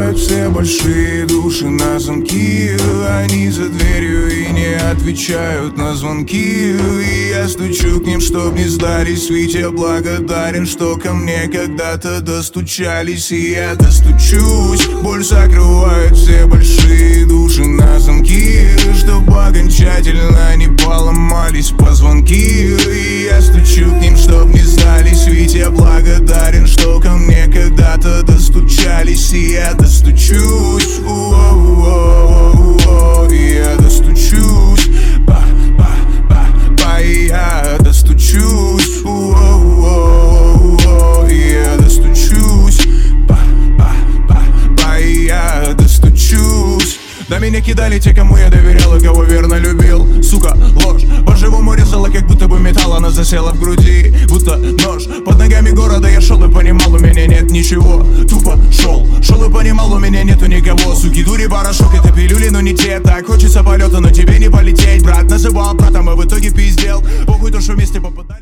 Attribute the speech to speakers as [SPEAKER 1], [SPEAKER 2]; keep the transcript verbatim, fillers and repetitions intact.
[SPEAKER 1] закрывают все большие души на замки. Они за дверью и не отвечают на звонки. И я стучу к ним, чтоб не сдались, ведь я благодарен, что ко мне когда-то достучались. И я достучусь. Боль закрывает все большие души на замки, чтоб окончательно не поломались позвонки. И я стучу к ним, чтоб не сдались, ведь я благодарен, что ко мне когда-то достучались. И я достучусь, о-о-о-о-о. И я достучусь, па-па-па-па. И я достучусь, о-о-о-о-о. И я достучусь, па-па-па-па. И я достучусь. На меня кидали те, кому я доверял и кого верно любил. Сука, ложь, по-живому резала, как будто бы металл, она засела в груди, будто нож. Под ногами города я шел и понимал, у меня нет ничего. Тупо шел, шел и понимал, у меня нету никого. Суки, дури, порошок, это пилюли, но не те. Так хочется полета, но тебе не полететь. Брат называл братом, а в итоге пиздел. Похуй, то, что вместе попадать.